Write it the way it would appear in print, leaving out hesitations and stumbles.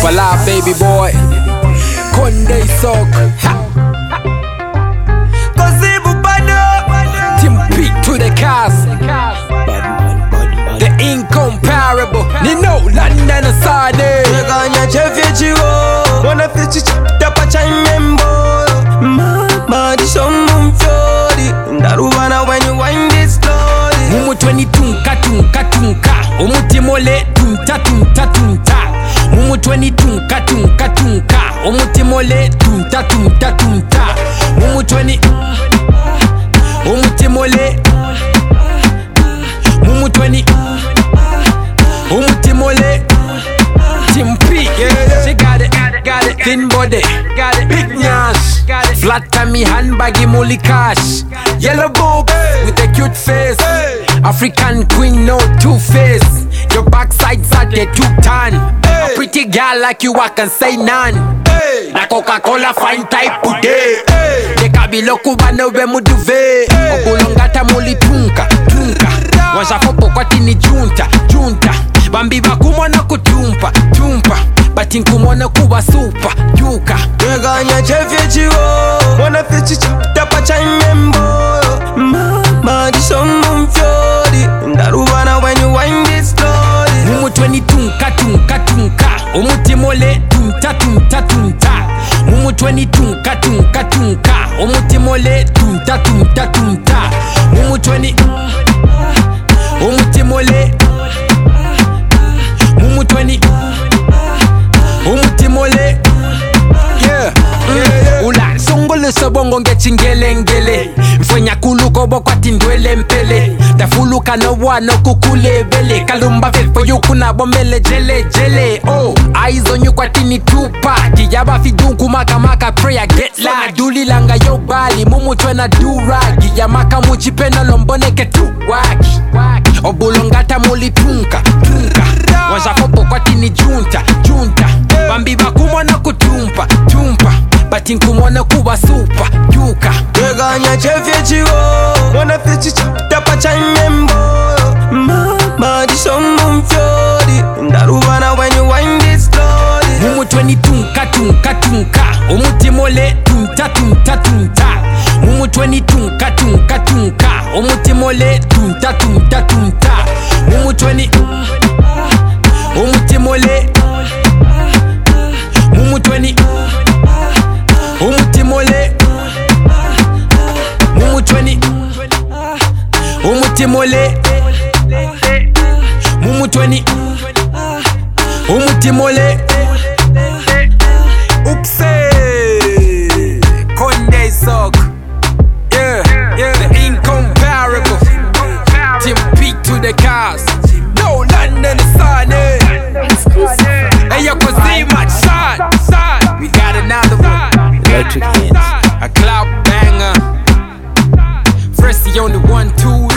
Fala baby boy, Konde Sok, Tim P to the cast, the incomparable, Nino London Asade. Ganya chefichiwo, wana fichichi tapa chaimembo. Mama di somun fiori, ndarubana when you wind this slowly. Mumu 22 katunka tunka, omutimole tunta tunta tunta. Mumu 22 katunka tunka, omutimole tunta tunta tunta. Mumu 20, omutimole. Mumu 20, omutimole. Tim P, yeah. She got it, thin body, big nyash, flat tummy, handbaggy, molly cash, yellow book with a cute face, African queen, no two-face. Your backside's at the two-ton. A pretty girl like you, I can say none. Na Coca-Cola fine type today. De kabilo kubano we muduve. Okulongata muli tunka, tunka. Washafopo kwa tini junta, junta. Bambi bakumona kutumpa, tumpa. Batin kumona kuwa super, yuka. Ganya chefichiwo, wana fichichi tapa chaimembo. Mama di somun fiori, ndarubana when you wind this slowly. Mumu 22 katunka tunka, omutimole tunta tunta tunta. Mumu 22 katunka tunka, omutimole tunta tunta tunta. Mumu 20, omutimole. Mumu 20, omutimole. Yeah, ula songole sobongo ngechingele ngele. Mfanya kuluko bokwati ndwele mpele. Tafuluka no wano kukule bele. Kalumba velpo yukuna bombele jele jele. Oh, eyes on you kwatini tupa. Kijaba fidunku maka maka prayer get la. Duli langa yo bali mumu twena duragi. Yamaka muchipena lombone ketuwaki. Obulongata muli tunka tunka. Washafopo kwatini junta junta. Bambi bakumona kutumpa tumpa. Batin kumona kuwa super yuka. Ganya chefichiwo, wana fichichi tapa chaimembo. Mama di somun fiori, ndarubana when you wind this slowly. Mumu 22 katunka tunka, omutimole tunta tunta tunta. Mumu 22 katunka tunka, omutimole tunta tunta tunta. Mumu 20, omutimole. Mumu 20, omutimole. Mumu 20, omutimole. Mumu 20, omutimole. Oopsie, Konde Sok, yeah, the incomparable, Tim P to the cast, no London Asade. Hey yo, Kozima, shot, we got another one, Electric Hands. a club banger, Freshie on the 1-2.